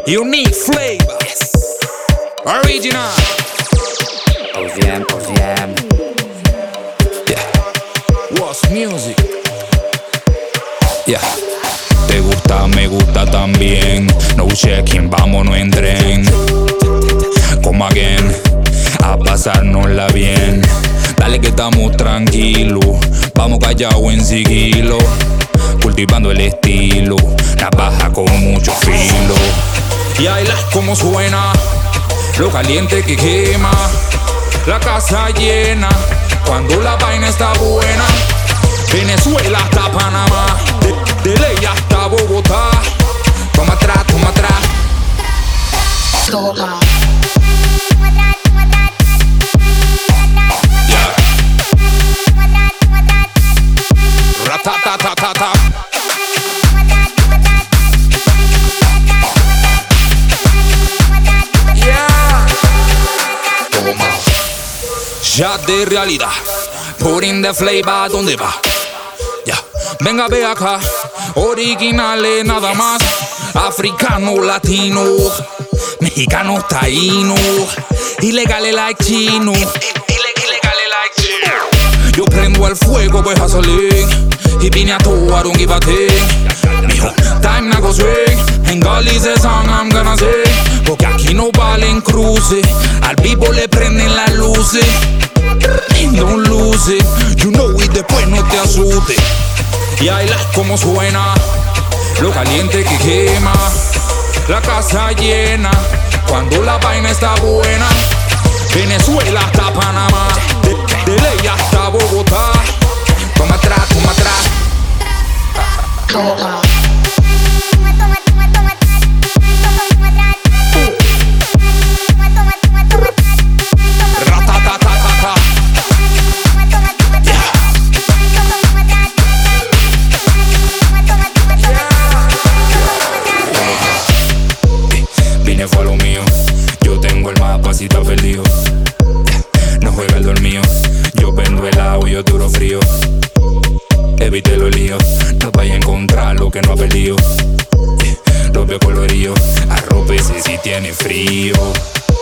Unique flavor. Yes. Original. OGM, OGM. Yeah. What's music? Yeah. Te gusta, me gusta también. No checking, vámonos en tren. Como again, a pasárnosla bien. Dale que estamos tranquilos. Vamos callado en sigilo. Cultivando el estilo. Navaja con mucho filo. Y ahí como suena. Lo caliente que quema. La casa llena. Cuando la vaina está buena. Venezuela hasta Panamá. De ley hasta Bogotá. Toma atrás, toma atrás. Toma. Yeah. Ratatatatata. Yeah. Toma. Ya de realidad. Putting the flavor, ¿dónde va? Ya. Venga, ve acá. Originales nada más. Africano, latino. Mexicano, taíno. Ilegales like chino. Ilegales like chino. Yo prendo el fuego, pues a salir. Y vine a todo, I don't give a thing. Mijo, time na go swing. En Galicia song I'm gonna sing. Porque aquí no valen cruces. Al vivo le prenden las luces. Don't lose it. You know it, después no te asustes. Y ahí como suena. Lo caliente que quema. La casa llena. Cuando la vaina está buena. Venezuela hasta Panamá. De ley hasta Bogotá. Toma atrás, toma atrás. Toma. Ratatatata. Vine fue a lo mío. Yo tengo el mapa si está perdido. No juega el dormido. Yo vendo el agua y yo duro frío. Evite los líos. No vaya a encontrar lo que no ha perdido. Lo veo colorido. Arrópese si tiene frío.